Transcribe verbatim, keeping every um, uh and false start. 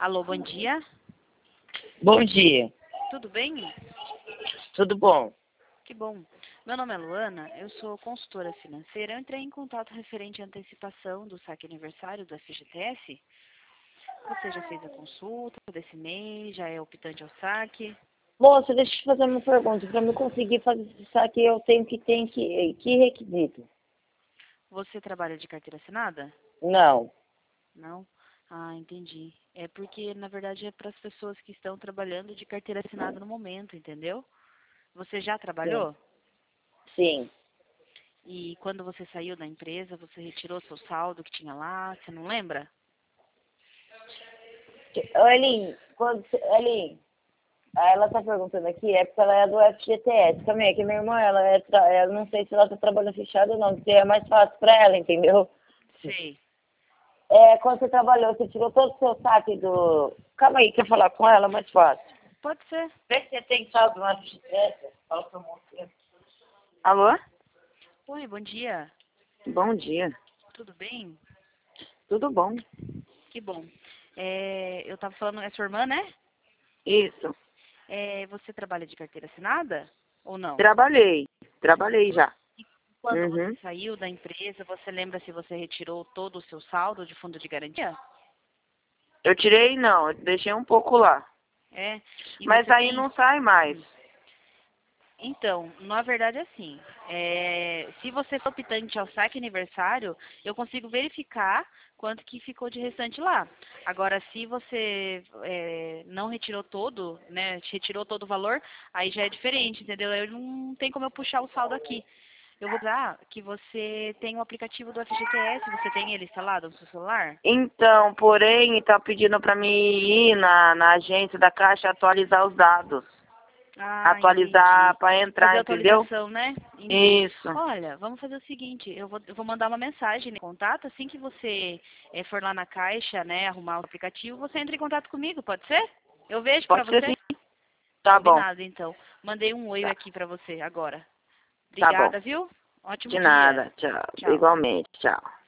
Alô, bom dia. Bom dia. Tudo bem? Tudo bom? Que bom. Meu nome é Luana, eu sou consultora financeira. Eu entrei em contato referente à antecipação do saque aniversário do F G T S. Você já fez a consulta desse mês? Já é optante ao saque? Moça, deixa eu te fazer uma pergunta. Para eu conseguir fazer esse saque, eu tenho que ter que, que requisito? Você trabalha de carteira assinada? Não. Não? Ah, entendi. É porque, na verdade, é para as pessoas que estão trabalhando de carteira assinada no momento, entendeu? Você já Sim. trabalhou? Sim. E quando você saiu da empresa, você retirou seu saldo que tinha lá? Você não lembra? Ô, Elinho, quando você... Elinho, ela tá perguntando aqui, é porque ela é do F G T S também, que minha irmã, ela é, tra... ela não sei se ela tá trabalhando fechado ou não, porque é mais fácil pra ela, entendeu? Sei. É, quando você trabalhou, você tirou todo o seu saque do... Calma aí, quer falar com ela? Mais fácil. Pode ser. Vê se você tem saldo no F G T S. Fala pra você. Alô? Oi, bom dia. Bom dia. Tudo bem? Tudo bom? Que bom. É, eu estava falando, é sua irmã, né? Isso. É, você trabalha de carteira assinada ou não? Trabalhei. Trabalhei já. Quando você Uhum. saiu da empresa, você lembra se você retirou todo o seu saldo de fundo de garantia? Eu tirei não, eu deixei um pouco lá. É. E Mas você aí tem... não sai mais. Então, na verdade, é assim, é, se você for optante ao saque aniversário, eu consigo verificar quanto que ficou de restante lá. Agora, se você é, não retirou todo, né, retirou todo o valor, aí já é diferente, entendeu? Eu não tem como eu puxar o saldo aqui. Eu vou dar que você tem o aplicativo do F G T S, você tem ele instalado no seu celular? Então, porém, tá pedindo pra mim ir na, na agência da Caixa atualizar os dados. Ah, Atualizar entendi. pra Fazer entrar, entendeu? atualização, né? Entendi. Isso. Olha, vamos fazer o seguinte, eu vou, eu vou mandar uma mensagem em contato, assim que você eh, for lá na caixa, né, arrumar o aplicativo, você entra em contato comigo, pode ser? Eu vejo pra Pode ser você? sim. Tá bom. Combinado, então. Mandei um oi Tá. aqui pra você agora. Tá bom. Obrigada, viu? Ótimo De dia. nada. Tchau. Tchau. Igualmente. Tchau.